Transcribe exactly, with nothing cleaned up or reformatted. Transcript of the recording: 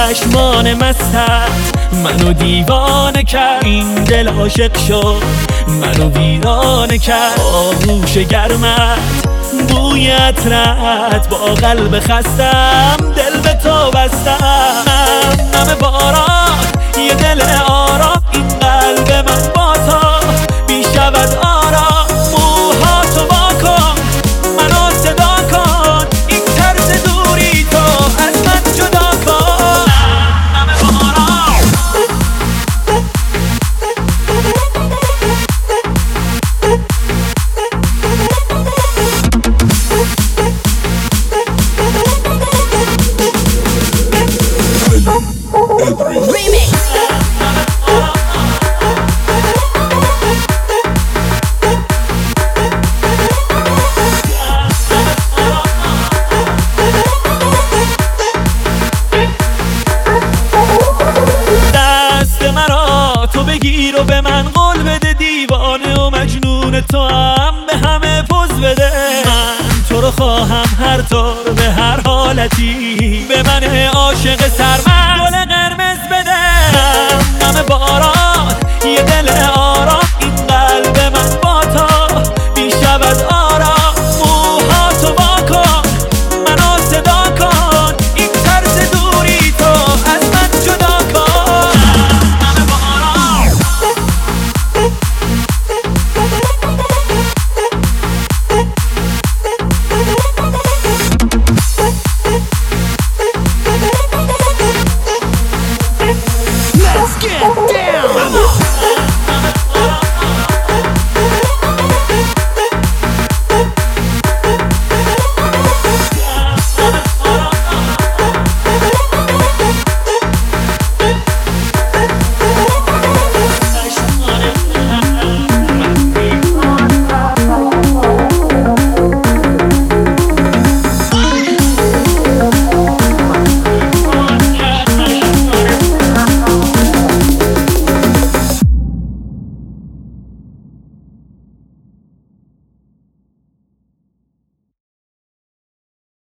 چشمان مستت منو دیوانه کرد، این دل عاشق شد منو ویرانه کرد. آغوش گرمت، بوی عطرت، با قلب خستم دل به تو بستم. نم باران یه دل آرام، این قلب من با تو بی شود آرام. موهاتو واکن منو صدا کن، این طرز دوری تو از من جدا کن. نم باران بگیر و به من قول بده، دیوانه و مجنون تو هم به همه پوز بده. من تو رو خواهم هر طور به هر حالتی، به من عاشق سرم